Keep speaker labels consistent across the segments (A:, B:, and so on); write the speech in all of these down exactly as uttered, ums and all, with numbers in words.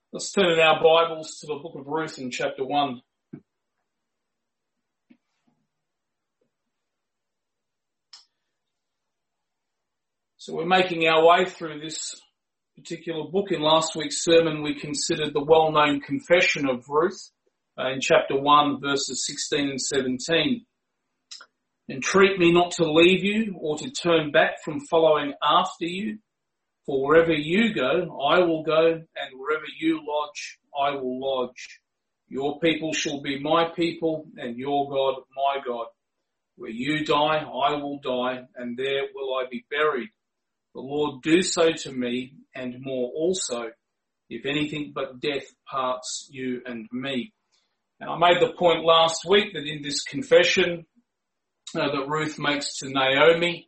A: Let's turn in our Bibles to the book of Ruth in chapter one. So we're making our way through this particular book. In last week's sermon, we considered the well-known confession of Ruth uh, in chapter one, verses sixteen and seventeen. Entreat me not to leave you or to turn back from following after you. For wherever you go, I will go, and wherever you lodge, I will lodge. Your people shall be my people, and your God my God. Where you die, I will die, and there will I be buried. The Lord do so to me, and more also, if anything but death parts you and me. And I made the point last week that in this confession uh, that Ruth makes to Naomi,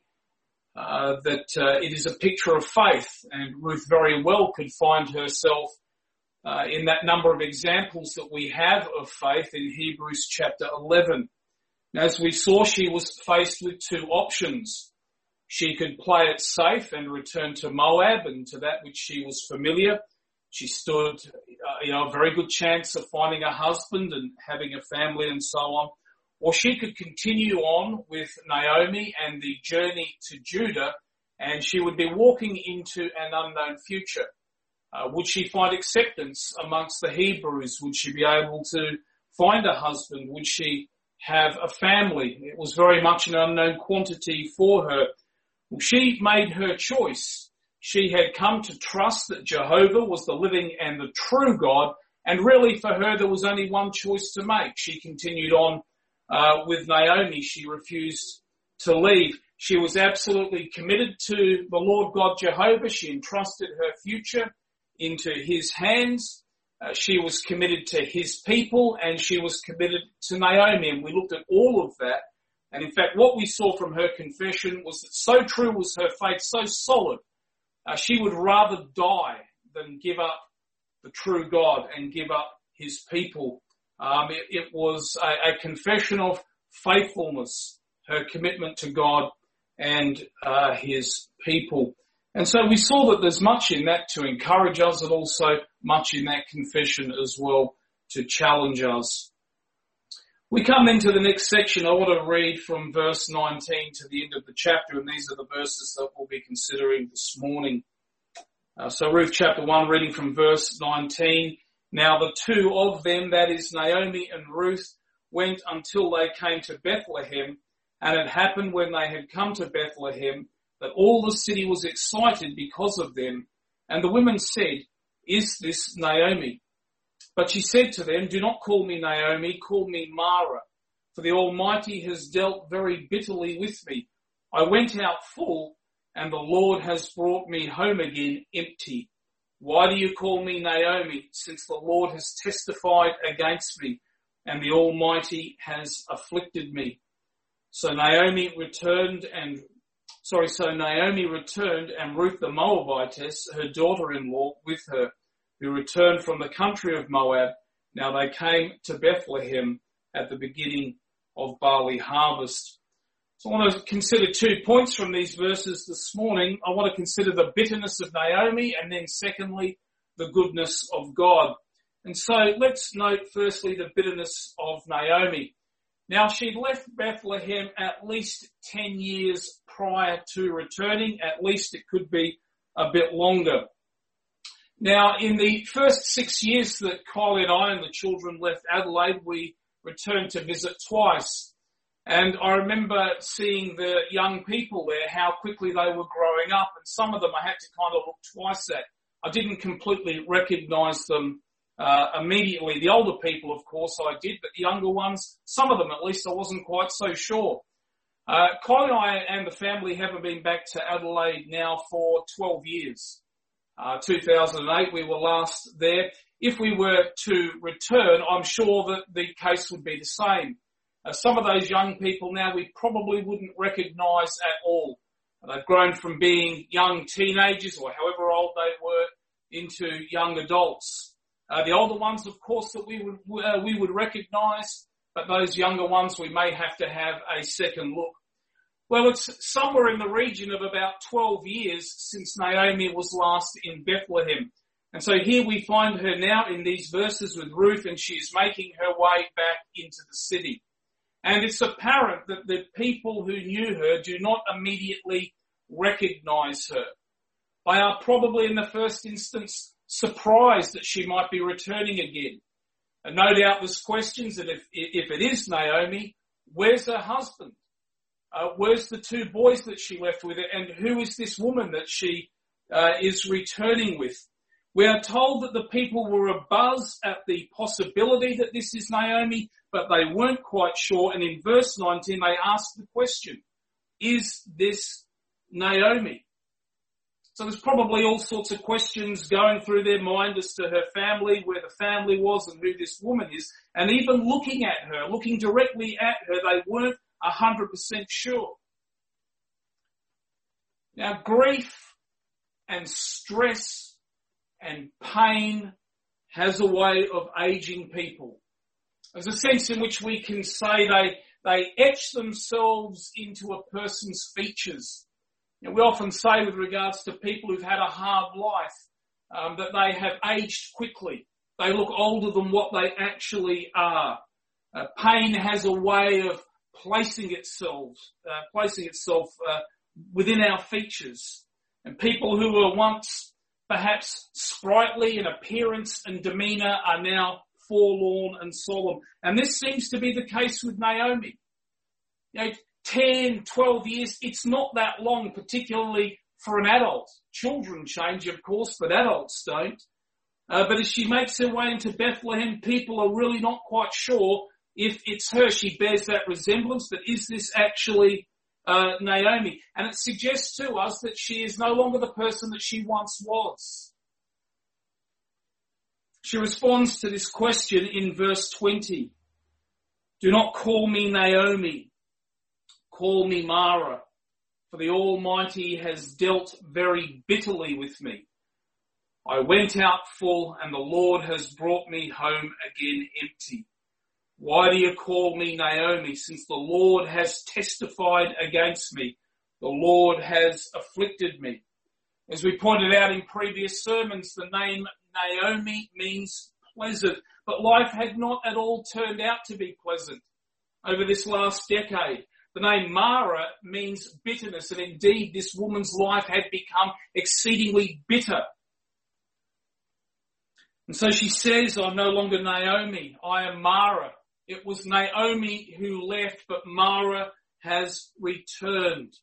A: Uh, that uh, it is a picture of faith, and Ruth very well could find herself uh, in that number of examples that we have of faith in Hebrews chapter eleven. And as we saw, she was faced with two options. She could play it safe and return to Moab and to that which she was familiar. She stood, uh, you know, a very good chance of finding a husband and having a family and so on. Or she could continue on with Naomi and the journey to Judah, and she would be walking into an unknown future. Uh, would she find acceptance amongst the Hebrews? Would she be able to find a husband? Would she have a family? It was very much an unknown quantity for her. Well, she made her choice. She had come to trust that Jehovah was the living and the true God, and really for her there was only one choice to make. She continued on Uh, with Naomi. She refused to leave. She was absolutely committed to the Lord God Jehovah. She entrusted her future into his hands. Uh, she was committed to his people, and she was committed to Naomi. And we looked at all of that. And in fact, what we saw from her confession was that so true was her faith, so solid, uh, she would rather die than give up the true God and give up his people. Um, it, it was a, a confession of faithfulness, her commitment to God and uh, his people. And so we saw that there's much in that to encourage us, and also much in that confession as well to challenge us. We come into the next section. I want to read from verse nineteen to the end of the chapter, and these are the verses that we'll be considering this morning. Uh, so Ruth chapter one, reading from verse nineteen. Now the two of them, that is Naomi and Ruth, went until they came to Bethlehem, and it happened when they had come to Bethlehem that all the city was excited because of them. And the women said, "Is this Naomi?" But she said to them, "Do not call me Naomi, call me Mara, for the Almighty has dealt very bitterly with me. I went out full, and the Lord has brought me home again empty. Why do you call me Naomi, since the Lord has testified against me, and the Almighty has afflicted me?" So Naomi returned and, sorry, so Naomi returned and Ruth the Moabitess, her daughter-in-law, with her, who returned from the country of Moab. Now they came to Bethlehem at the beginning of barley harvest. So I want to consider two points from these verses this morning. I want to consider the bitterness of Naomi, and then secondly, the goodness of God. And so let's note firstly the bitterness of Naomi. Now she'd left Bethlehem at least ten years prior to returning. At least it could be a bit longer. Now in the first six years that Kylie and I and the children left Adelaide, we returned to visit twice. And I remember seeing the young people there, how quickly they were growing up. And some of them I had to kind of look twice at. I didn't completely recognise them uh, immediately. The older people, of course, I did, but the younger ones, some of them at least, I wasn't quite so sure. Uh, Kylie and I and the family haven't been back to Adelaide now for twelve years. Uh, two thousand eight, we were last there. If we were to return, I'm sure that the case would be the same. Uh, some of those young people now we probably wouldn't recognise at all. They've grown from being young teenagers or however old they were into young adults. Uh, the older ones, of course, that we would uh, we would recognise, but those younger ones we may have to have a second look. Well, it's somewhere in the region of about twelve years since Naomi was last in Bethlehem. And so here we find her now in these verses with Ruth, and she is making her way back into the city. And it's apparent that the people who knew her do not immediately recognize her. They are probably in the first instance surprised that she might be returning again. And no doubt there's questions that if, if it is Naomi, where's her husband? Uh, where's the two boys that she left with? And who is this woman that she uh, is returning with? We are told that the people were abuzz at the possibility that this is Naomi, but they weren't quite sure. And in verse nineteen, they asked the question, is this Naomi? So there's probably all sorts of questions going through their mind as to her family, where the family was and who this woman is. And even looking at her, looking directly at her, they weren't one hundred percent sure. Now, grief and stress and pain has a way of aging people. There's a sense in which we can say they, they etch themselves into a person's features. You know, we often say with regards to people who've had a hard life, um, that they have aged quickly. They look older than what they actually are. Uh, pain has a way of placing itself, uh, placing itself uh, within our features. And people who were once perhaps sprightly in appearance and demeanour are now forlorn and solemn. And this seems to be the case with Naomi. You know, ten, twelve years, it's not that long, particularly for an adult. Children change, of course, but adults don't. Uh, but as she makes her way into Bethlehem, people are really not quite sure if it's her. She bears that resemblance, but is this actually uh, Naomi? And it suggests to us that she is no longer the person that she once was. She responds to this question in verse twenty. Do not call me Naomi, call me Mara, for the Almighty has dealt very bitterly with me. I went out full, and the Lord has brought me home again empty. Why do you call me Naomi, since the Lord has testified against me? The Lord has afflicted me. As we pointed out in previous sermons, the name Naomi means pleasant, but life had not at all turned out to be pleasant over this last decade. The name Mara means bitterness, and indeed this woman's life had become exceedingly bitter. And so she says, I'm no longer Naomi, I am Mara. It was Naomi who left, but Mara has returned.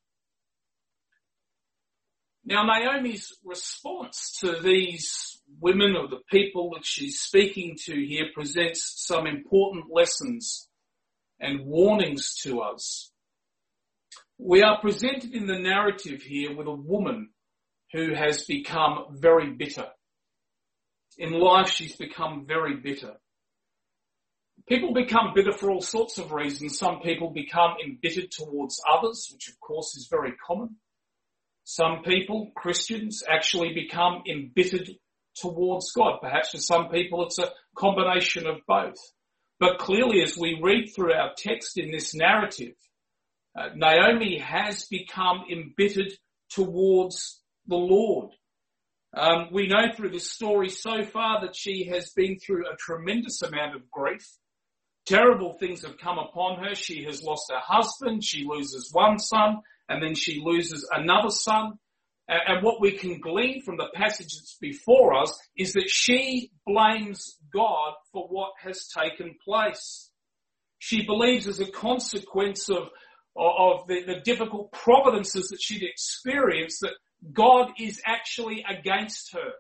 A: Now, Naomi's response to these women or the people that she's speaking to here presents some important lessons and warnings to us. We are presented in the narrative here with a woman who has become very bitter. In life, she's become very bitter. People become bitter for all sorts of reasons. Some people become embittered towards others, which of course is very common. Some people, Christians, actually become embittered towards God. Perhaps for some people it's a combination of both. But clearly, as we read through our text in this narrative, uh, Naomi has become embittered towards the Lord. Um, we know through the story so far that she has been through a tremendous amount of grief. Terrible things have come upon her. She has lost her husband. She loses one son, and then she loses another son. And what we can glean from the passage that's before us is that she blames God for what has taken place. She believes as a consequence of, of the, the difficult providences that she'd experienced that God is actually against her.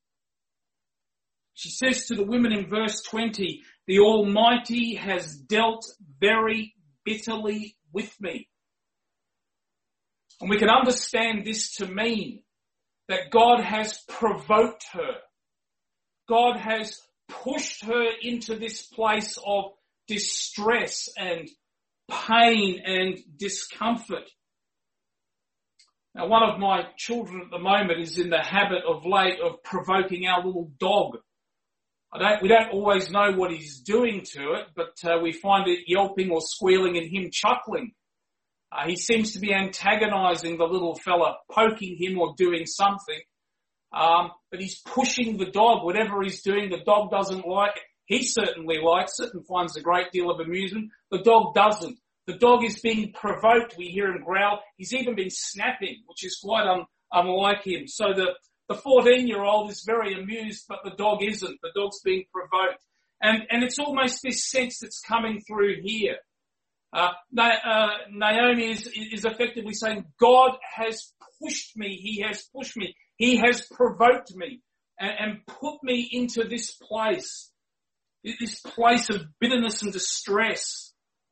A: She says to the women in verse twenty, the Almighty has dealt very bitterly with me. And we can understand this to mean that God has provoked her. God has pushed her into this place of distress and pain and discomfort. Now, one of my children at the moment is in the habit of late of provoking our little dog. I don't, we don't always know what he's doing to it, but uh, we find it yelping or squealing and him chuckling. Uh, he seems to be antagonizing the little fella, poking him or doing something. Um, but he's pushing the dog. Whatever he's doing, the dog doesn't like it. He certainly likes it and finds a great deal of amusement. The dog doesn't. The dog is being provoked. We hear him growl. He's even been snapping, which is quite un, unlike him. So the, the fourteen-year-old is very amused, but the dog isn't. The dog's being provoked. And, and it's almost this sense that's coming through here. Uh, uh, Naomi is, is effectively saying, God has pushed me. He has pushed me. He has provoked me and, and put me into this place, this place of bitterness and distress.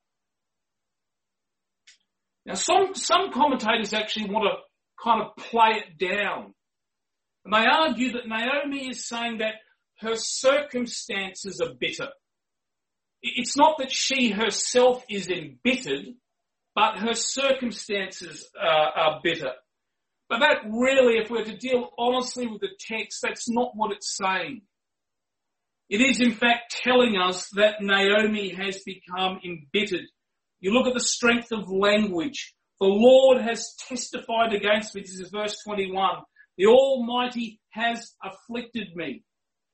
A: Now, some, some commentators actually want to kind of play it down. And they argue that Naomi is saying that her circumstances are bitter. It's not that she herself is embittered, but her circumstances uh, are bitter. But that really, if we're to deal honestly with the text, that's not what it's saying. It is in fact telling us that Naomi has become embittered. You look at the strength of language. The Lord has testified against me. This is verse twenty-one. The Almighty has afflicted me.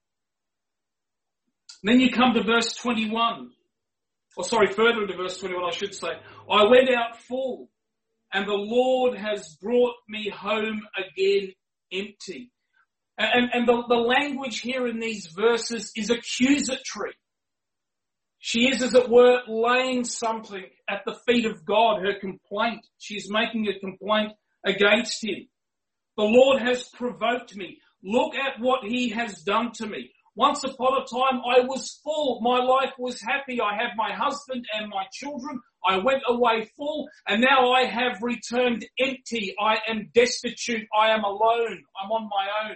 A: Then you come to verse twenty-one. Or sorry, further into verse twenty-one, I should say. I went out full, and the Lord has brought me home again empty. And, and the, the language here in these verses is accusatory. She is, as it were, laying something at the feet of God, her complaint. She is making a complaint against him. The Lord has provoked me. Look at what he has done to me. Once upon a time, I was full. My life was happy. I had my husband and my children. I went away full, and now I have returned empty. I am destitute. I am alone. I'm on my own.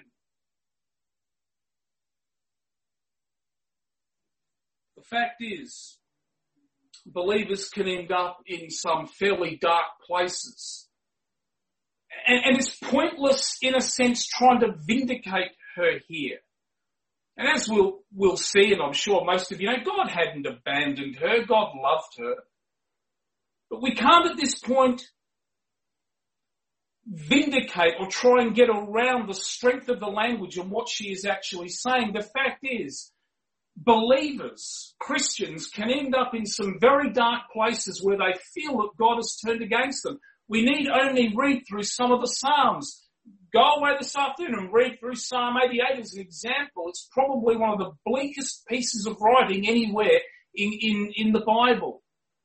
A: The fact is, believers can end up in some fairly dark places. And, and it's pointless, in a sense, trying to vindicate her here. And as we'll, we'll see, and I'm sure most of you know, God hadn't abandoned her. God loved her. But we can't at this point vindicate or try and get around the strength of the language and what she is actually saying. The fact is, believers, Christians, can end up in some very dark places where they feel that God has turned against them. We need only read through some of the Psalms. Go away this afternoon and read through Psalm eighty-eight as an example. It's probably one of the bleakest pieces of writing anywhere in, in, in the Bible.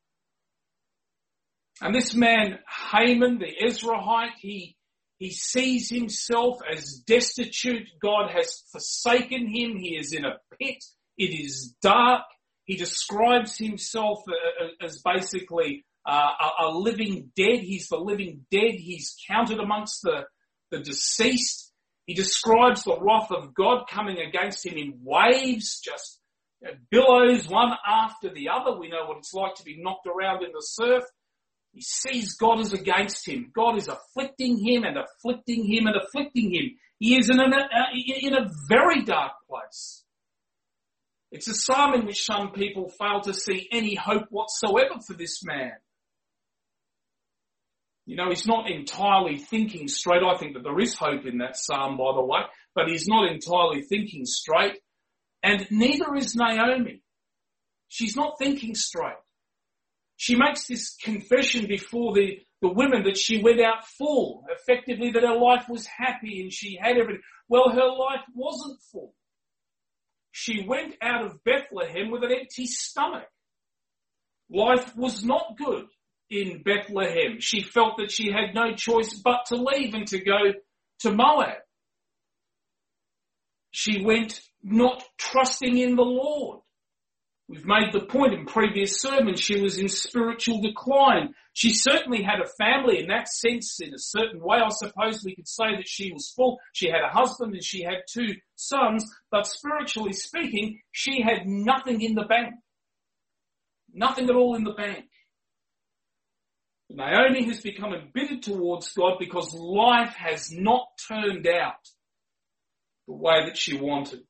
A: And this man, Haman, the Ezrahite, he, he sees himself as destitute. God has forsaken him. He is in a pit. It is dark. He describes himself as basically uh, a living dead. He's the living dead. He's counted amongst the the deceased. He describes the wrath of God coming against him in waves, just you know, billows one after the other. We know what it's like to be knocked around in the surf. He sees God is against him. God is afflicting him and afflicting him and afflicting him. He is in a, in a very dark place. It's a psalm in which some people fail to see any hope whatsoever for this man. You know, he's not entirely thinking straight. I think that there is hope in that psalm, by the way, but he's not entirely thinking straight. And neither is Naomi. She's not thinking straight. She makes this confession before the, the women that she went out full, effectively that her life was happy and she had everything. Well, her life wasn't full. She went out of Bethlehem with an empty stomach. Life was not good in Bethlehem. She felt that she had no choice but to leave and to go to Moab. She went not trusting in the Lord. We've made the point in previous sermons, she was in spiritual decline. She certainly had a family in that sense, in a certain way. I suppose we could say that she was full. She had a husband and she had two sons, but spiritually speaking, she had nothing in the bank. Nothing at all in the bank. Naomi has become embittered towards God because life has not turned out the way that she wanted.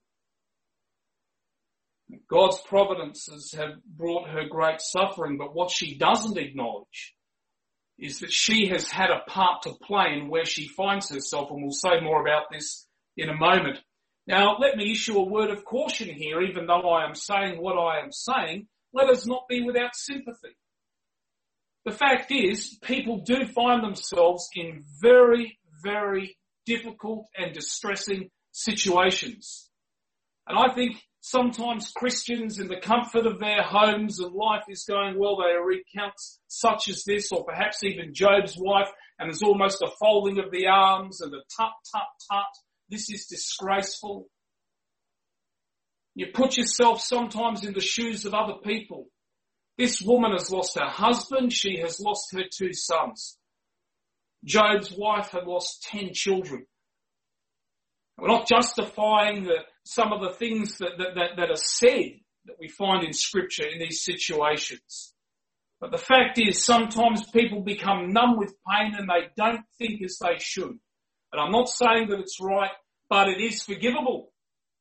A: God's providences have brought her great suffering, but what she doesn't acknowledge is that she has had a part to play in where she finds herself, and we'll say more about this in a moment. Now, let me issue a word of caution here, even though I am saying what I am saying. Let us not be without sympathy. The fact is, people do find themselves in very, very difficult and distressing situations. And I think sometimes Christians, in the comfort of their homes and life is going well, they recount such as this, or perhaps even Job's wife, and there's almost a folding of the arms and a tut, tut, tut. This is disgraceful. You put yourself sometimes in the shoes of other people. This woman has lost her husband. She has lost her two sons. Job's wife had lost ten children. We're not justifying the, some of the things that, that, that, that are said that we find in Scripture in these situations. But the fact is, sometimes people become numb with pain and they don't think as they should. And I'm not saying that it's right, but it is forgivable.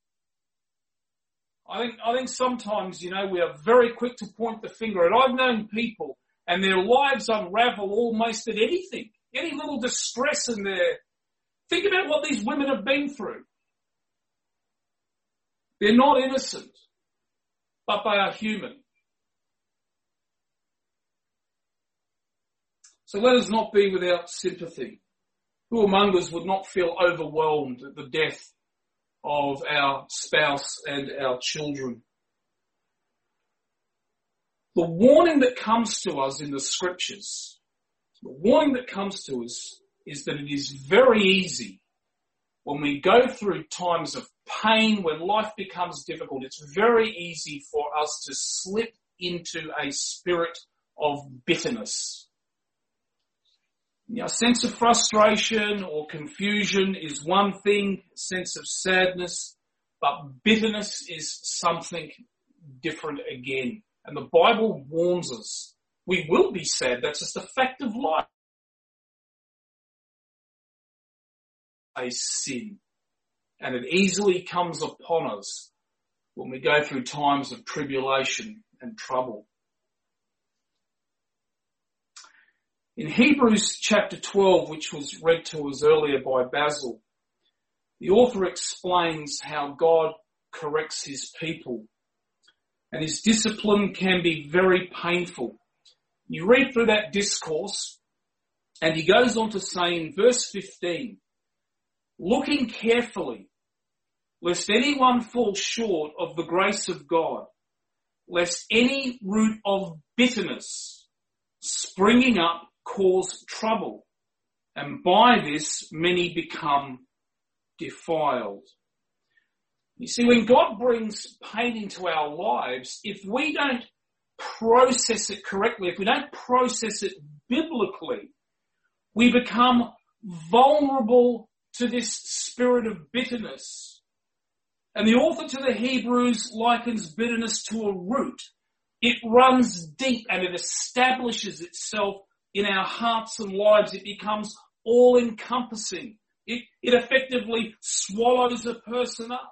A: I think, I think sometimes, you know, we are very quick to point the finger. And I've known people and their lives unravel almost at anything, any little distress in their... Think about what these women have been through. They're not innocent, but they are human. So let us not be without sympathy. Who among us would not feel overwhelmed at the death of our spouse and our children? The warning that comes to us in the Scriptures, the warning that comes to us is that it is very easy when we go through times of pain, when life becomes difficult, it's very easy for us to slip into a spirit of bitterness. Now, a sense of frustration or confusion is one thing, a sense of sadness, but bitterness is something different again. And the Bible warns us, we will be sad, that's just a fact of life. A sin, and it easily comes upon us when we go through times of tribulation and trouble. In Hebrews chapter twelve, which was read to us earlier by Basil, the author explains how God corrects his people, and his discipline can be very painful. You read through that discourse, and he goes on to say in verse fifteen, looking carefully, lest anyone fall short of the grace of God, lest any root of bitterness springing up cause trouble, and by this many become defiled. You see, when God brings pain into our lives, if we don't process it correctly, if we don't process it biblically, we become vulnerable to this spirit of bitterness. And the author to the Hebrews likens bitterness to a root. It runs deep and it establishes itself in our hearts and lives. It becomes all-encompassing. It, it effectively swallows a person up.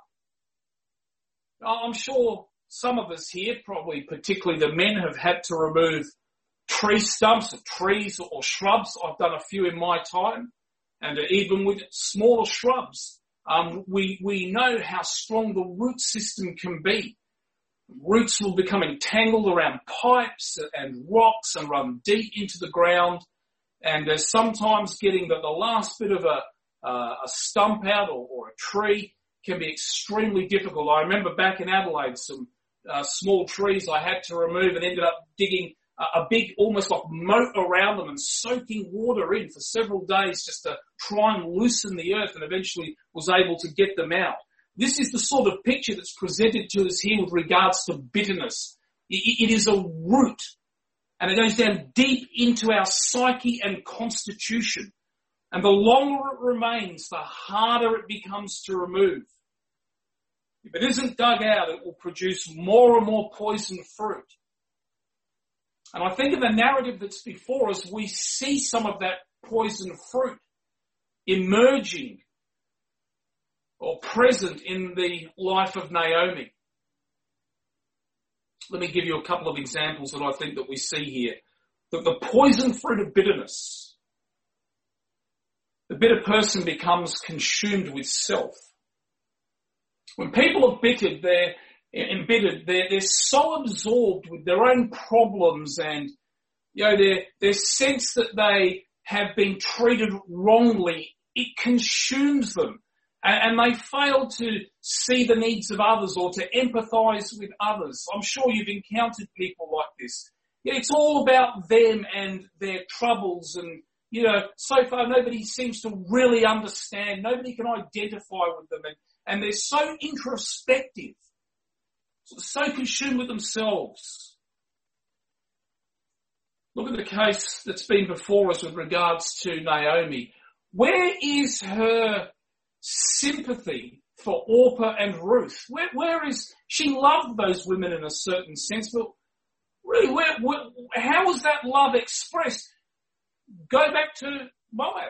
A: I'm sure some of us here, probably particularly the men, have had to remove tree stumps or trees or shrubs. I've done a few in my time. And even with smaller shrubs, um, we, we know how strong the root system can be. Roots will become entangled around pipes and rocks and run deep into the ground. And uh, sometimes getting the, the last bit of a, uh, a stump out or, or a tree can be extremely difficult. I remember back in Adelaide, some uh, small trees I had to remove and ended up digging a big, almost like moat around them and soaking water in for several days just to try and loosen the earth, and eventually was able to get them out. This is the sort of picture that's presented to us here with regards to bitterness. It is a root, and it goes down deep into our psyche and constitution. And the longer it remains, the harder it becomes to remove. If it isn't dug out, it will produce more and more poison fruit. And I think in the narrative that's before us, we see some of that poison fruit emerging or present in the life of Naomi. Let me give you a couple of examples that I think that we see here. That the poison fruit of bitterness, the bitter person becomes consumed with self. When people are bittered, they're embittered, they're, they're so absorbed with their own problems and, you know, their, their sense that they have been treated wrongly, it consumes them. And, and they fail to see the needs of others or to empathise with others. I'm sure you've encountered people like this. It's all about them and their troubles and, you know, so far nobody seems to really understand. Nobody can identify with them and, and they're so introspective, so consumed with themselves. Look at the case that's been before us with regards to Naomi. Where is her sympathy for Orpah and Ruth? Where, where is, she loved those women in a certain sense, but really, where, where, how was that love expressed? Go back to Moab.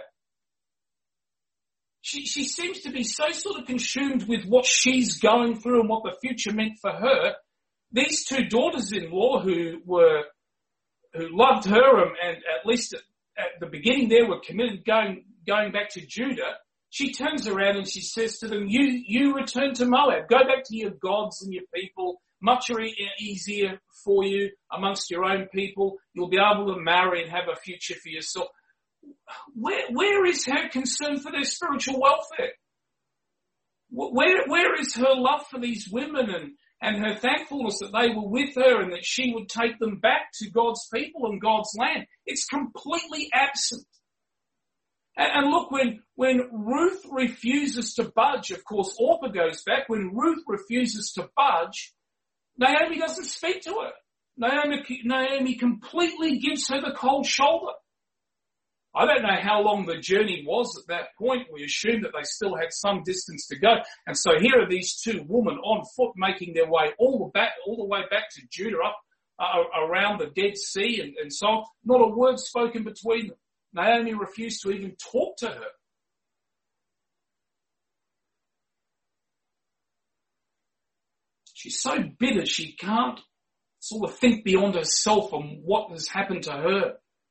A: She, she seems to be so sort of consumed with what she's going through and what the future meant for her. These two daughters-in-law who were, who loved her and, and at least at, at the beginning there were committed going, going back to Judah. She turns around and she says to them, you, you return to Moab. Go back to your gods and your people. Much easier for you amongst your own people. You'll be able to marry and have a future for yourself. Where, where is her concern for their spiritual welfare? Where, where is her love for these women and, and her thankfulness that they were with her and that she would take them back to God's people and God's land? It's completely absent. And, and look, when, when Ruth refuses to budge, of course, Orpah goes back. When Ruth refuses to budge, Naomi doesn't speak to her. Naomi, Naomi completely gives her the cold shoulder. I don't know how long the journey was at that point. We assume that they still had some distance to go. And so here are these two women on foot making their way all the back, all the way back to Judah, up uh, around the Dead Sea and, and so on. Not a word spoken between them. Naomi refused to even talk to her. She's so bitter she can't sort of think beyond herself and what has happened to her.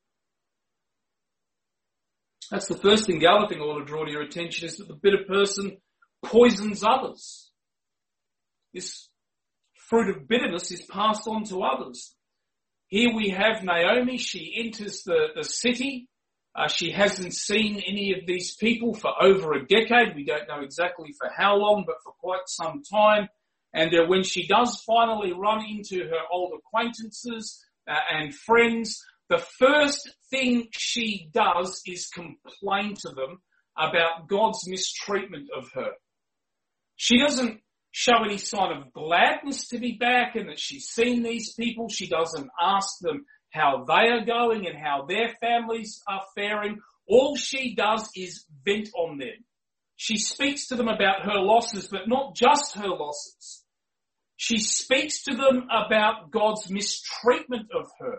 A: That's the first thing. The other thing I want to draw to your attention is that the bitter person poisons others. This fruit of bitterness is passed on to others. Here we have Naomi. She enters the, the city. Uh, she hasn't seen any of these people for over a decade. We don't know exactly for how long, but for quite some time. And uh, when she does finally run into her old acquaintances uh, and friends, the first thing she does is complain to them about God's mistreatment of her. She doesn't show any sign of gladness to be back and that she's seen these people. She doesn't ask them how they are going and how their families are faring. All she does is vent on them. She speaks to them about her losses, but not just her losses. She speaks to them about God's mistreatment of her.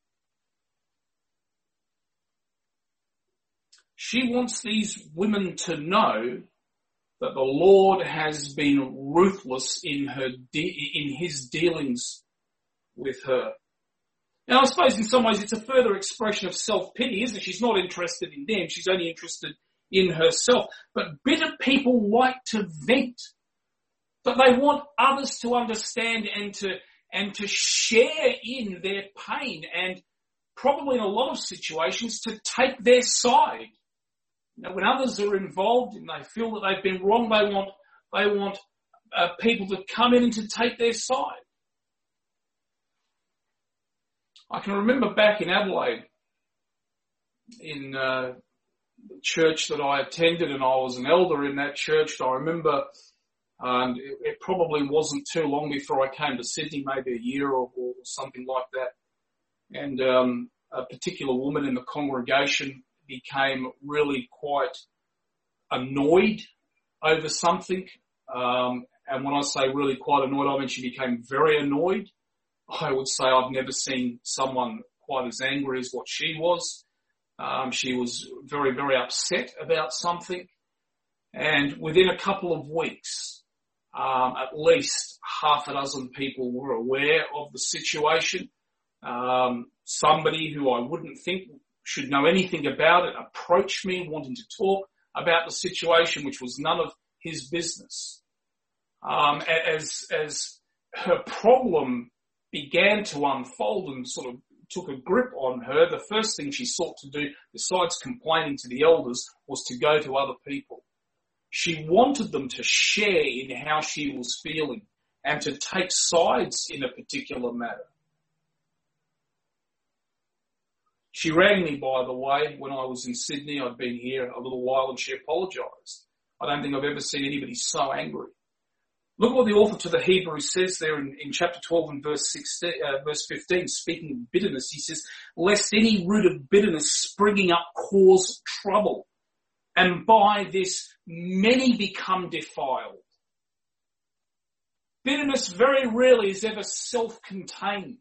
A: She wants these women to know that the Lord has been ruthless in her de- in his dealings with her. Now, I suppose in some ways it's a further expression of self-pity, isn't it? She's not interested in them. She's only interested in herself. But bitter people like to vent. But they want others to understand and to, and to share in their pain and probably in a lot of situations to take their side. You know, when others are involved and they feel that they've been wrong, they want, they want uh, people to come in and to take their side. I can remember back in Adelaide, in uh, the church that I attended, and I was an elder in that church. I remember um, it, it probably wasn't too long before I came to Sydney, maybe a year or, or something like that. And um, a particular woman in the congregation became really quite annoyed over something. Um, and when I say really quite annoyed, I mean she became very annoyed. I would say I've never seen someone quite as angry as what she was. Um, she was very, very upset about something. And within a couple of weeks, um, at least half a dozen people were aware of the situation. Um, somebody who I wouldn't think should know anything about it approached me wanting to talk about the situation, which was none of his business. um, as, as her problem began to unfold and sort of took a grip on her, the first thing she sought to do, besides complaining to the elders, was to go to other people. She wanted them to share in how she was feeling and to take sides in a particular matter. She rang me, by the way, when I was in Sydney. I'd been here a little while, and she apologised. I don't think I've ever seen anybody so angry. Look what the author to the Hebrews says there in, in chapter twelve and verse sixteen, uh, verse fifteen, speaking of bitterness. He says, lest any root of bitterness springing up cause trouble, and by this many become defiled. Bitterness very rarely is ever self-contained.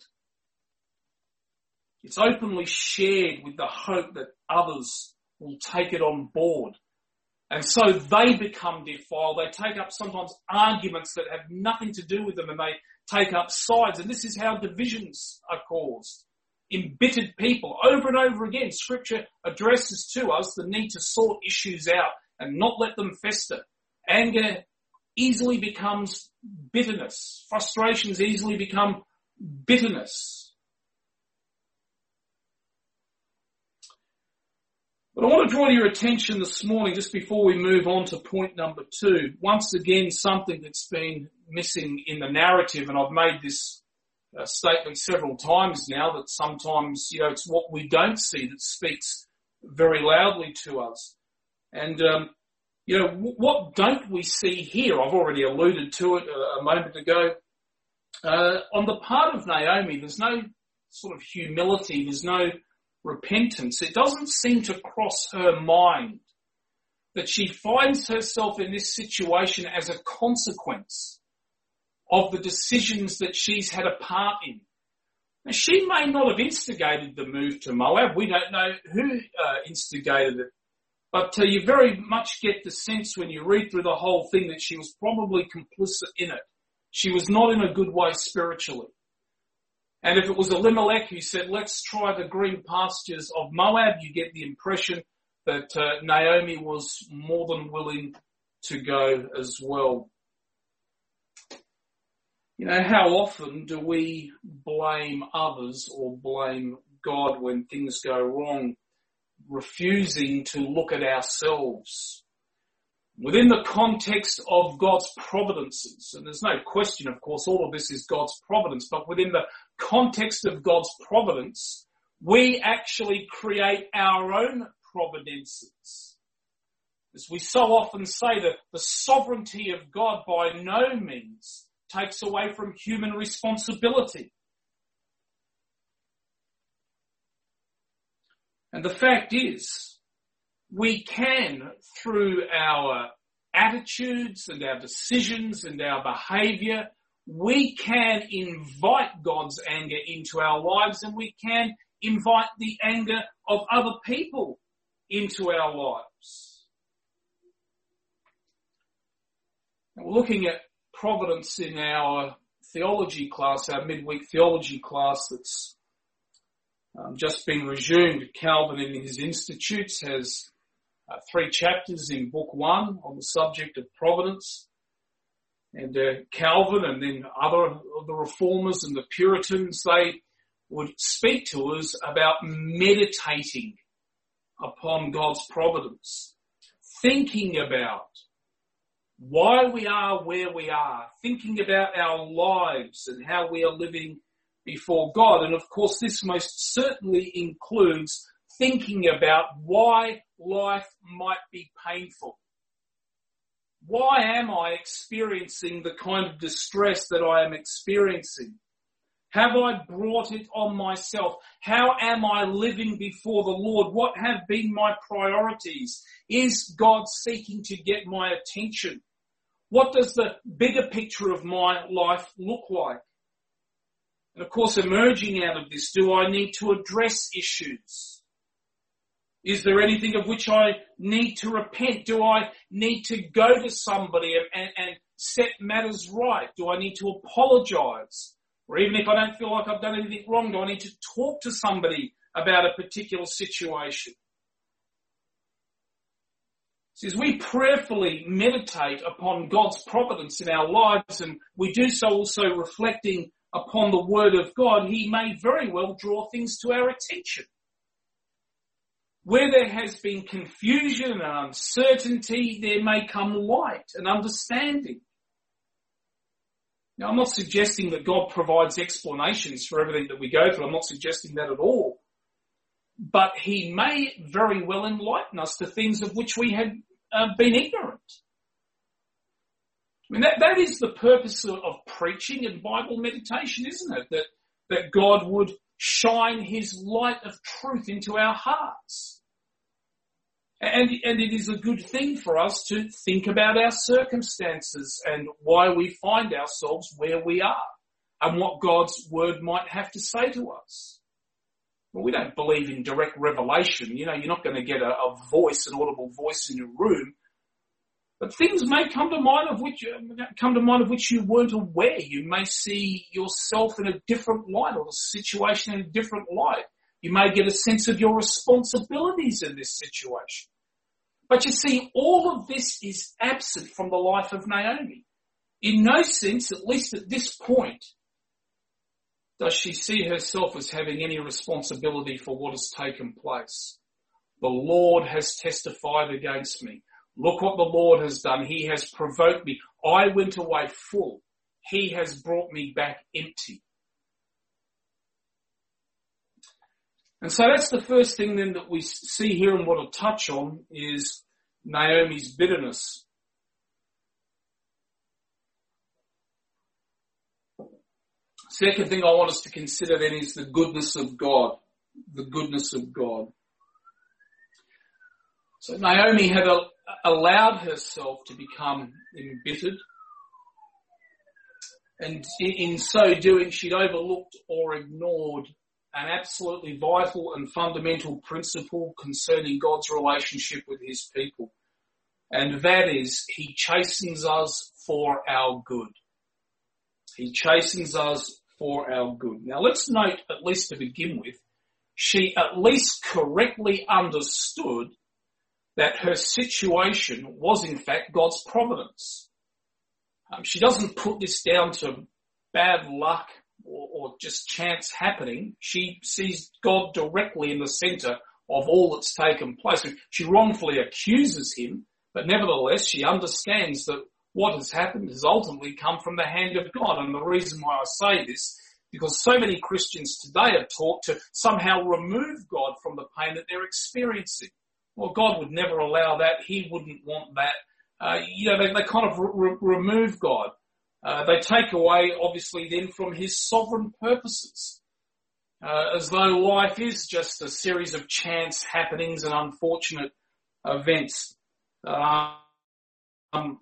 A: It's openly shared with the hope that others will take it on board. And so they become defiled. They take up sometimes arguments that have nothing to do with them, and they take up sides. And this is how divisions are caused. Embittered people. Over and over again, Scripture addresses to us the need to sort issues out and not let them fester. Anger easily becomes bitterness. Frustrations easily become bitterness. But I want to draw your attention this morning, just before we move on to point number two, once again something that's been missing in the narrative, and I've made this uh, statement several times now, that sometimes, you know, it's what we don't see that speaks very loudly to us. And, um, you know, w- what don't we see here? I've already alluded to it a, a moment ago. Uh, on the part of Naomi, there's no sort of humility, there's no repentance. It doesn't seem to cross her mind that she finds herself in this situation as a consequence of the decisions that she's had a part in. Now, she may not have instigated the move to Moab. We don't know who uh, instigated it. But uh, you very much get the sense when you read through the whole thing that she was probably complicit in it. She was not in a good way spiritually. And if it was Elimelech who said, let's try the green pastures of Moab, you get the impression that uh, Naomi was more than willing to go as well. You know, how often do we blame others or blame God when things go wrong, refusing to look at ourselves? Within the context of God's providences, and there's no question, of course, all of this is God's providence, but within the context of God's providence, we actually create our own providences. As we so often say, that the sovereignty of God by no means takes away from human responsibility. And the fact is, we can, through our attitudes and our decisions and our behaviour, we can invite God's anger into our lives, and we can invite the anger of other people into our lives. Now, we're looking at providence in our theology class, our midweek theology class that's um, just been resumed. Calvin in his Institutes has Uh, three chapters in book one on the subject of providence. And uh, Calvin and then other of the reformers and the Puritans, they would speak to us about meditating upon God's providence, thinking about why we are where we are, thinking about our lives and how we are living before God. And of course, this most certainly includes thinking about why life might be painful. Why am I experiencing the kind of distress that I am experiencing? Have I brought it on myself? How am I living before the Lord? What have been my priorities? Is God seeking to get my attention? What does the bigger picture of my life look like? And of course, emerging out of this, do I need to address issues? Is there anything of which I need to repent? Do I need to go to somebody and, and set matters right? Do I need to apologise? Or even if I don't feel like I've done anything wrong, do I need to talk to somebody about a particular situation? See, as we prayerfully meditate upon God's providence in our lives, and we do so also reflecting upon the Word of God, He may very well draw things to our attention. Where there has been confusion and uncertainty, there may come light and understanding. Now, I'm not suggesting that God provides explanations for everything that we go through. I'm not suggesting that at all. But He may very well enlighten us to things of which we have uh, been ignorant. I mean, that, that is the purpose of, of preaching and Bible meditation, isn't it? That, that God would shine His light of truth into our hearts. And, and it is a good thing for us to think about our circumstances and why we find ourselves where we are and what God's Word might have to say to us. Well, we don't believe in direct revelation. You know, you're not going to get a, a voice, an audible voice in your room. But things may come to mind of which come to mind of which you weren't aware. You may see yourself in a different light, or the situation in a different light. You may get a sense of your responsibilities in this situation. But you see, all of this is absent from the life of Naomi. In no sense, at least at this point, does she see herself as having any responsibility for what has taken place. The Lord has testified against me. Look what the Lord has done. He has provoked me. I went away full. He has brought me back empty. And so that's the first thing then that we see here and want to touch on is Naomi's bitterness. Second thing I want us to consider then is the goodness of God. The goodness of God. So Naomi had a, allowed herself to become embittered. And in so doing, she'd overlooked or ignored an absolutely vital and fundamental principle concerning God's relationship with His people. And that is, He chastens us for our good. He chastens us for our good. Now let's note, at least to begin with, she at least correctly understood that her situation was in fact God's providence. Um, she doesn't put this down to bad luck or, or just chance happening. She sees God directly in the centre of all that's taken place. She wrongfully accuses Him, but nevertheless she understands that what has happened has ultimately come from the hand of God. And the reason why I say this, because so many Christians today are taught to somehow remove God from the pain that they're experiencing. Well, God would never allow that. He wouldn't want that. Uh, you know, they, they kind of re- remove God. Uh, they take away, obviously, then from His sovereign purposes. Uh, as though life is just a series of chance happenings and unfortunate events. Uh, um,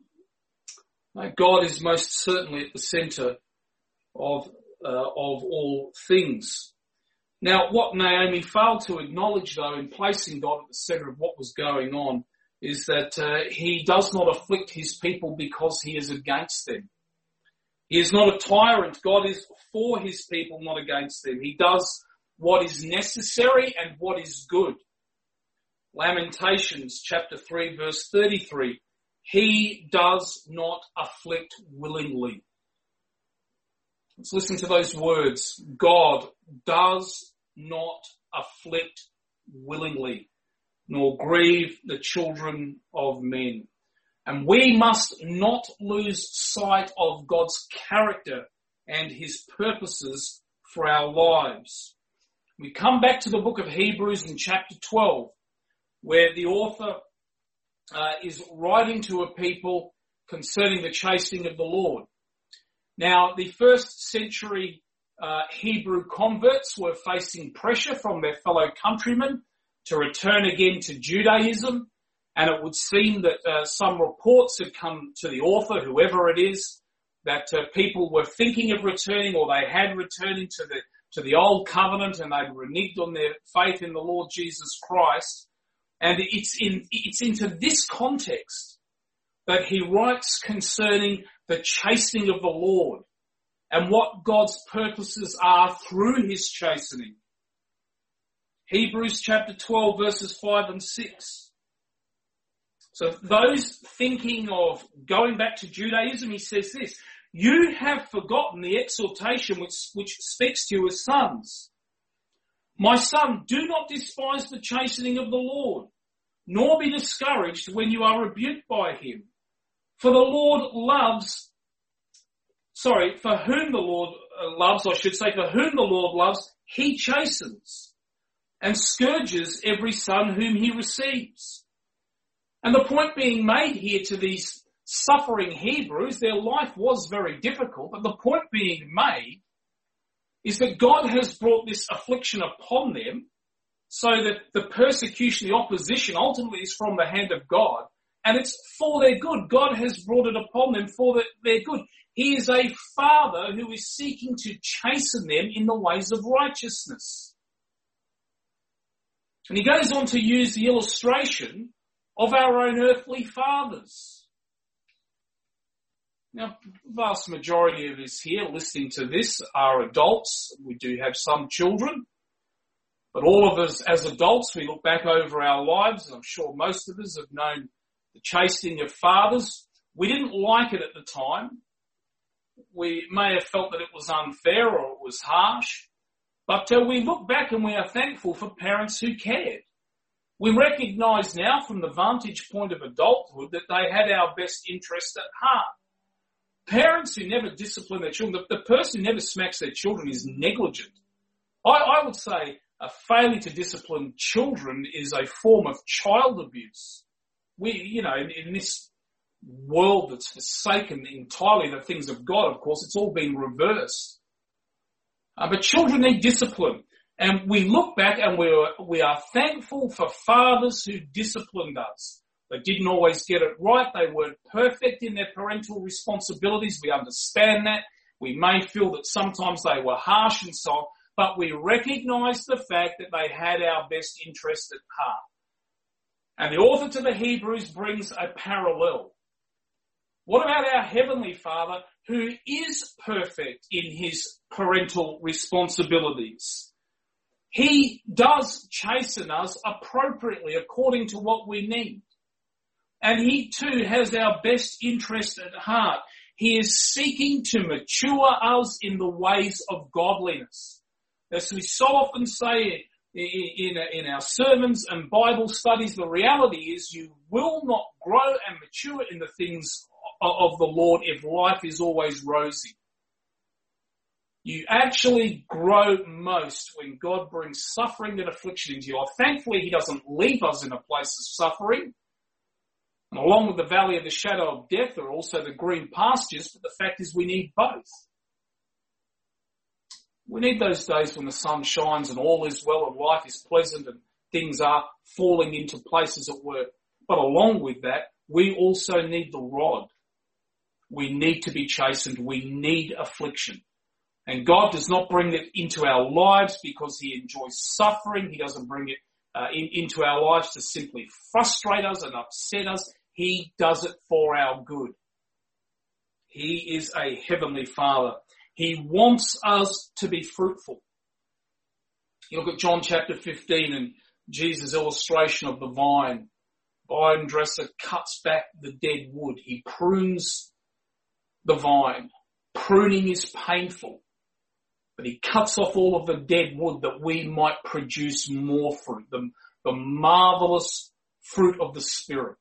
A: God is most certainly at the centre of uh, of all things. Now, what Naomi failed to acknowledge, though, in placing God at the centre of what was going on, is that uh, He does not afflict His people because He is against them. He is not a tyrant. God is for His people, not against them. He does what is necessary and what is good. Lamentations chapter three, verse thirty-three. He does not afflict willingly. Let's listen to those words. God does not afflict willingly, nor grieve the children of men. And we must not lose sight of God's character and His purposes for our lives. We come back to the book of Hebrews in chapter twelve, where the author uh, is writing to a people concerning the chastening of the Lord. Now, the first century uh, Hebrew converts were facing pressure from their fellow countrymen to return again to Judaism, and it would seem that uh, some reports had come to the author, whoever it is, that uh, people were thinking of returning, or they had returning to the to the old covenant, and they'd reneged on their faith in the Lord Jesus Christ. And it's in it's into this context that he writes concerning the chastening of the Lord and what God's purposes are through His chastening. Hebrews chapter twelve, verses five and six. So those thinking of going back to Judaism, he says this, you have forgotten the exhortation which, which speaks to you as sons. My son, do not despise the chastening of the Lord, nor be discouraged when you are rebuked by him. For the Lord loves, sorry, for whom the Lord loves, I should say, for whom the Lord loves, he chastens and scourges every son whom he receives. And the point being made here to these suffering Hebrews, their life was very difficult, but the point being made is that God has brought this affliction upon them so that the persecution, the opposition ultimately is from the hand of God, and it's for their good. God has brought it upon them for the, their good. He is a father who is seeking to chasten them in the ways of righteousness. And he goes on to use the illustration of our own earthly fathers. Now, the vast majority of us here listening to this are adults. We do have some children. But all of us as adults, we look back over our lives, and I'm sure most of us have known the chastening of fathers. We didn't like it at the time. We may have felt that it was unfair or it was harsh. But uh, we look back and we are thankful for parents who cared. We recognise now from the vantage point of adulthood that they had our best interest at heart. Parents who never discipline their children, the, the person who never smacks their children is negligent. I, I would say a failure to discipline children is a form of child abuse. We, you know, in, in this world that's forsaken entirely the things of God, of course, it's all been reversed. Uh, but children need discipline. And we look back and we are, we are thankful for fathers who disciplined us. They didn't always get it right. They weren't perfect in their parental responsibilities. We understand that. We may feel that sometimes they were harsh and so on, but we recognise the fact that they had our best interest at heart. And the author to the Hebrews brings a parallel. What about our Heavenly Father who is perfect in his parental responsibilities? He does chasten us appropriately according to what we need. And he too has our best interest at heart. He is seeking to mature us in the ways of godliness. As we so often say in, in our sermons and Bible studies, the reality is you will not grow and mature in the things of the Lord if life is always rosy. You actually grow most when God brings suffering and affliction into you. Thankfully, he doesn't leave us in a place of suffering. And along with the valley of the shadow of death are also the green pastures, but the fact is we need both. We need those days when the sun shines and all is well and life is pleasant and things are falling into places at work. But along with that, we also need the rod. We need to be chastened. We need affliction. And God does not bring it into our lives because he enjoys suffering. He doesn't bring it uh, in, into our lives to simply frustrate us and upset us. He does it for our good. He is a heavenly Father. He wants us to be fruitful. You look at John chapter fifteen and Jesus' illustration of the vine. Vine dresser cuts back the dead wood. He prunes the vine. Pruning is painful. But he cuts off all of the dead wood that we might produce more fruit. The, the marvelous fruit of the Spirit.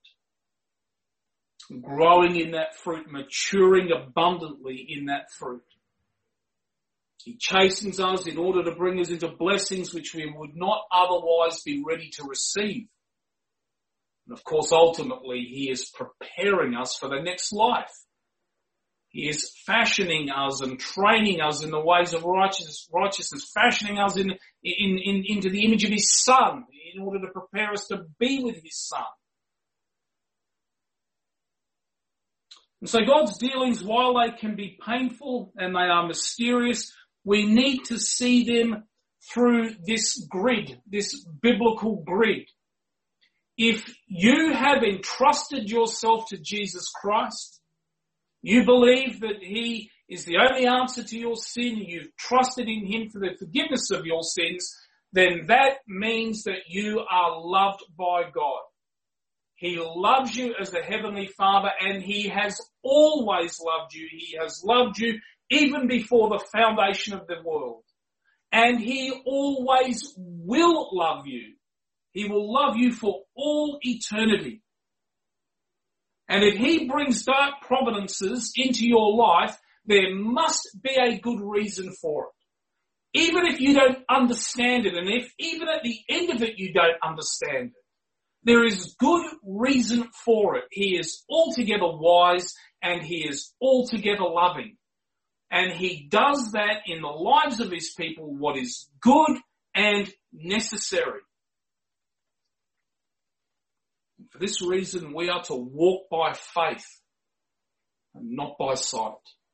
A: Growing in that fruit, maturing abundantly in that fruit. He chastens us in order to bring us into blessings which we would not otherwise be ready to receive. And of course, ultimately, he is preparing us for the next life. He is fashioning us and training us in the ways of righteousness, righteousness, fashioning us in, in, in, into the image of his Son in order to prepare us to be with his Son. And so God's dealings, while they can be painful and they are mysterious, we need to see them through this grid, this biblical grid. If you have entrusted yourself to Jesus Christ, you believe that he is the only answer to your sin, you've trusted in him for the forgiveness of your sins, then that means that you are loved by God. He loves you as the Heavenly Father, and He has always loved you. He has loved you even before the foundation of the world. And He always will love you. He will love you for all eternity. And if He brings dark providences into your life, there must be a good reason for it. Even if you don't understand it, and if even at the end of it you don't understand it, there is good reason for it. He is altogether wise and He is altogether loving. And He does that in the lives of His people, what is good and necessary. For this reason, we are to walk by faith and not by sight.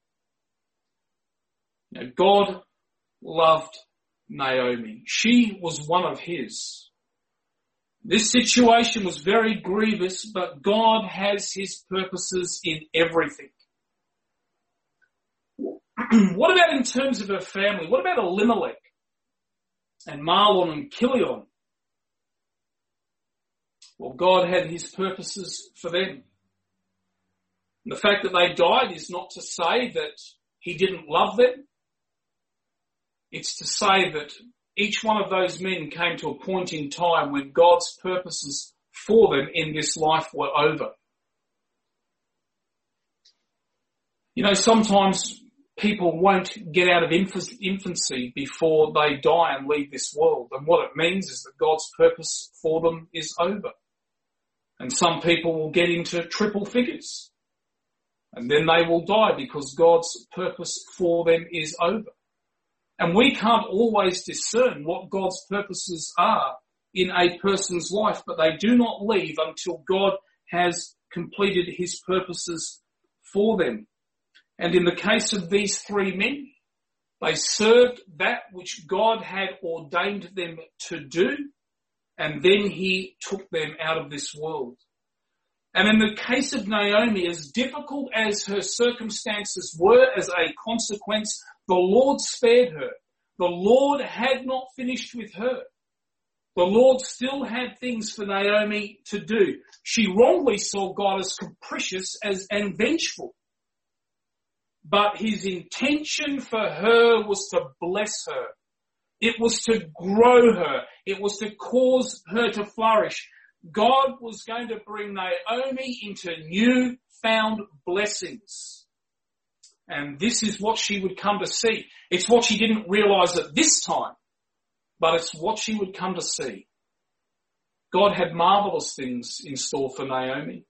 A: Now, God loved Naomi. She was one of His. This situation was very grievous, but God has His purposes in everything. What about in terms of her family? What about Elimelech and Mahlon and Chilion? Well, God had His purposes for them. And the fact that they died is not to say that He didn't love them. It's to say that each one of those men came to a point in time when God's purposes for them in this life were over. You know, sometimes people won't get out of infancy before they die and leave this world. And what it means is that God's purpose for them is over. And some people will get into triple figures. And then they will die because God's purpose for them is over. And we can't always discern what God's purposes are in a person's life, but they do not leave until God has completed His purposes for them. And in the case of these three men, they served that which God had ordained them to do, and then He took them out of this world. And in the case of Naomi, as difficult as her circumstances were as a consequence, the Lord spared her. The Lord had not finished with her. The Lord still had things for Naomi to do. She wrongly saw God as capricious as and vengeful. But His intention for her was to bless her. It was to grow her. It was to cause her to flourish. God was going to bring Naomi into new-found blessings. And this is what she would come to see. It's what she didn't realize at this time, but it's what she would come to see. God had marvelous things in store for Naomi.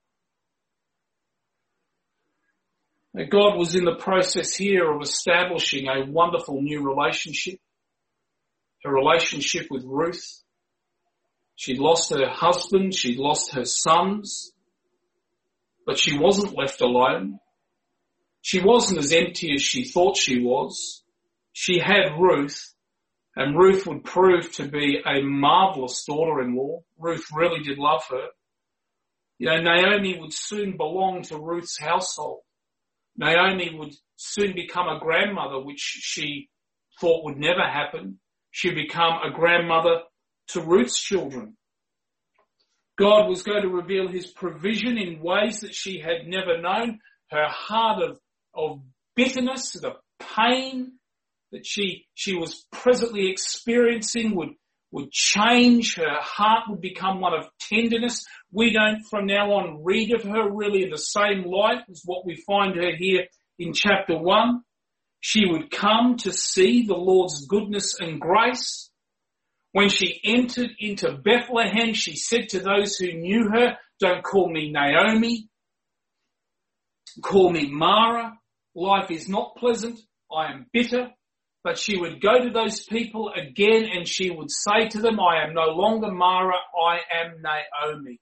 A: God was in the process here of establishing a wonderful new relationship, her relationship with Ruth. She'd lost her husband, she'd lost her sons, but she wasn't left alone. She wasn't as empty as she thought she was. She had Ruth, and Ruth would prove to be a marvelous daughter-in-law. Ruth really did love her. You know, Naomi would soon belong to Ruth's household. Naomi would soon become a grandmother, which she thought would never happen. She'd become a grandmother to Ruth's children. God was going to reveal His provision in ways that she had never known. Her heart of, of bitterness, the pain that she, she was presently experiencing would, would change. Her heart would become one of tenderness. We don't from now on read of her really in the same light as what we find her here in chapter one. She would come to see the Lord's goodness and grace. When she entered into Bethlehem, she said to those who knew her, "Don't call me Naomi, call me Mara. Life is not pleasant. I am bitter." But she would go to those people again and she would say to them, "I am no longer Mara, I am Naomi.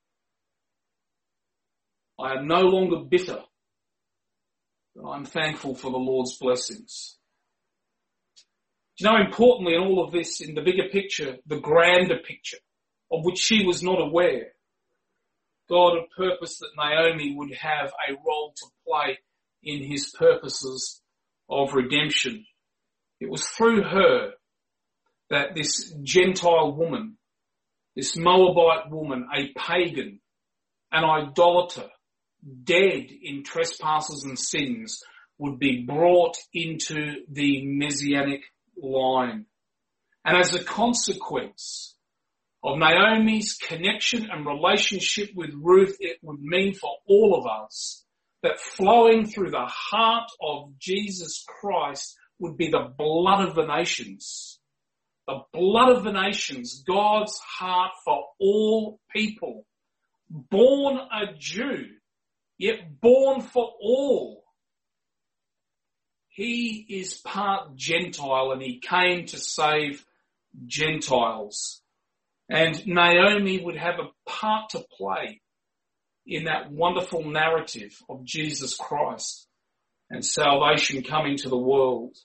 A: I am no longer bitter, but I'm thankful for the Lord's blessings." Do you know, importantly in all of this, in the bigger picture, the grander picture, of which she was not aware, God had purposed that Naomi would have a role to play in His purposes of redemption. It was through her that this Gentile woman, this Moabite woman, a pagan, an idolater, dead in trespasses and sins, would be brought into the Messianic line. And as a consequence of Naomi's connection and relationship with Ruth, it would mean for all of us that flowing through the heart of Jesus Christ would be the blood of the nations. The blood of the nations, God's heart for all people. Born a Jew, yet born for all. He is part Gentile and he came to save Gentiles. And Naomi would have a part to play in that wonderful narrative of Jesus Christ and salvation coming to the world.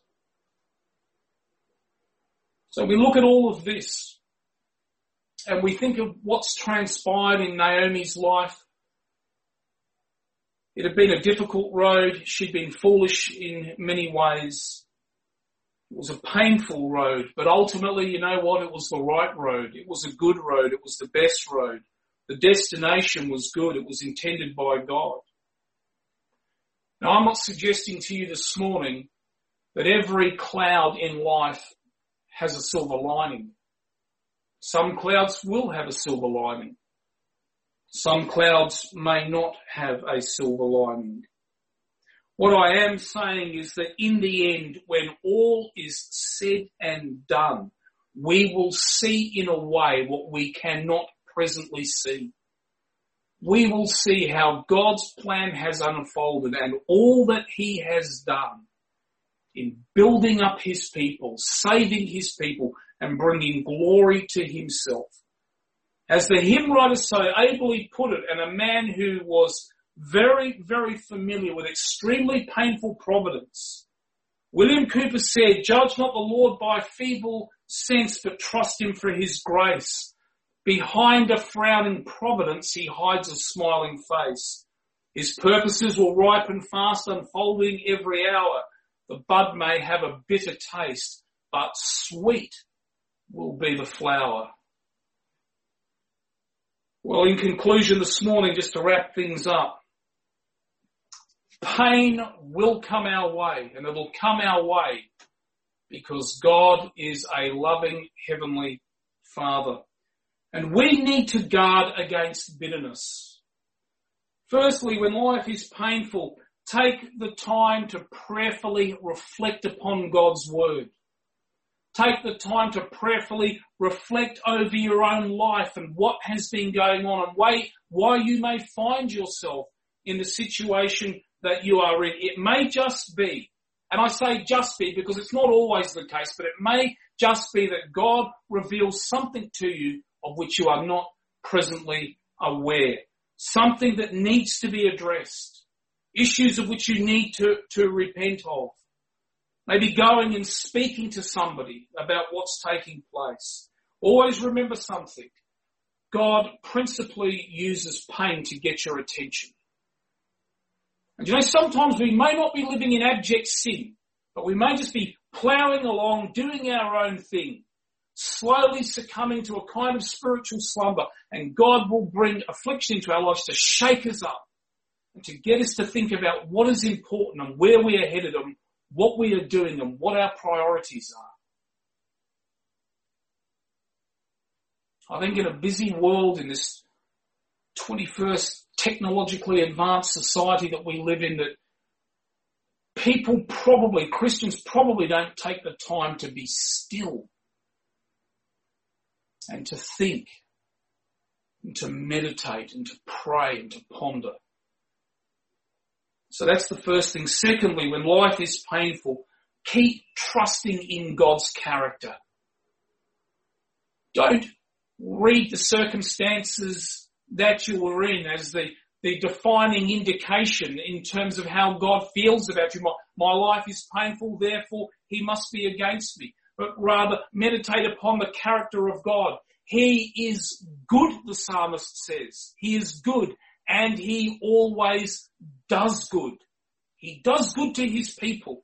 A: So we look at all of this and we think of what's transpired in Naomi's life. It had been a difficult road. She'd been foolish in many ways. It was a painful road, but ultimately, you know what? It was the right road. It was a good road. It was the best road. The destination was good. It was intended by God. Now, I'm not suggesting to you this morning that every cloud in life has a silver lining. Some clouds will have a silver lining. Some clouds may not have a silver lining. What I am saying is that in the end, when all is said and done, we will see in a way what we cannot presently see. We will see how God's plan has unfolded and all that he has done in building up his people, saving his people, and bringing glory to himself. As the hymn writer so ably put it, and a man who was very, very familiar with extremely painful providence, William Cooper said, "Judge not the Lord by feeble sense, but trust him for his grace. Behind a frowning providence, he hides a smiling face. His purposes will ripen fast, unfolding every hour. The bud may have a bitter taste, but sweet will be the flower." Well, in conclusion this morning, just to wrap things up, pain will come our way, and it'll come our way because God is a loving Heavenly Father. And we need to guard against bitterness. Firstly, when life is painful, take the time to prayerfully reflect upon God's Word. Take the time to prayerfully reflect over your own life and what has been going on and why, why you may find yourself in the situation that you are in. It may just be, and I say just be because it's not always the case, but it may just be that God reveals something to you of which you are not presently aware. Something that needs to be addressed. Issues of which you need to, to repent of. Maybe going and speaking to somebody about what's taking place. Always remember something. God principally uses pain to get your attention. And you know, sometimes we may not be living in abject sin, but we may just be ploughing along, doing our own thing, slowly succumbing to a kind of spiritual slumber, and God will bring affliction into our lives to shake us up and to get us to think about what is important and where we are headed and what we are doing and what our priorities are. I think in a busy world, in this twenty-first technologically advanced society that we live in, that people probably, Christians probably don't take the time to be still and to think and to meditate and to pray and to ponder. So that's the first thing. Secondly, when life is painful, keep trusting in God's character. Don't read the circumstances that you were in as the, the defining indication in terms of how God feels about you. My, my life is painful, therefore he must be against me. But rather meditate upon the character of God. He is good, the psalmist says. He is good, and he always does good. He does good to his people.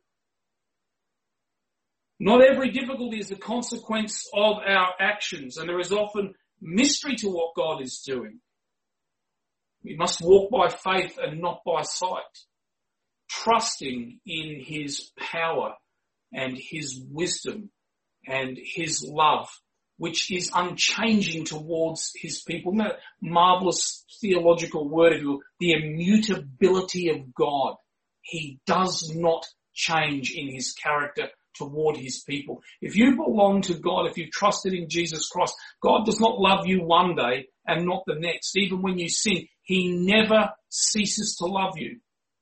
A: Not every difficulty is a consequence of our actions, and there is often mystery to what God is doing. We must walk by faith and not by sight, trusting in his power and his wisdom and his love, which is unchanging towards his people. Isn't that marvelous theological word of you? The immutability of God. He does not change in his character toward his people. If you belong to God, if you've trusted in Jesus Christ, God does not love you one day and not the next. Even when you sin, he never ceases to love you.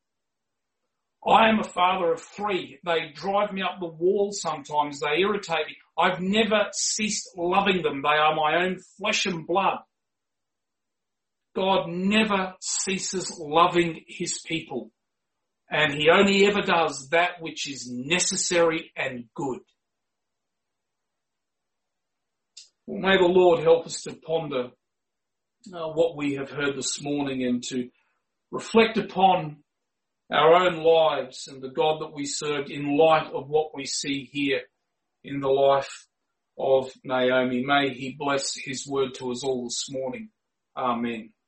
A: I am a father of three. They drive me up the wall sometimes. They irritate me. I've never ceased loving them. They are my own flesh and blood. God never ceases loving his people. And he only ever does that which is necessary and good. Well, may the Lord help us to ponder uh, what we have heard this morning and to reflect upon our own lives and the God that we served in light of what we see here in the life of Naomi. May he bless his word to us all this morning. Amen.